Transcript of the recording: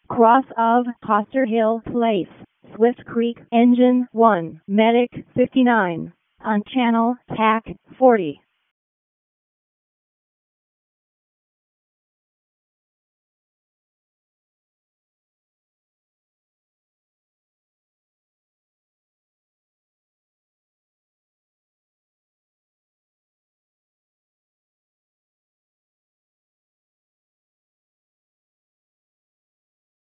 Cross of Coster Hill Place, Swift Creek, Engine 1, Medic 59, on Channel TAC 40.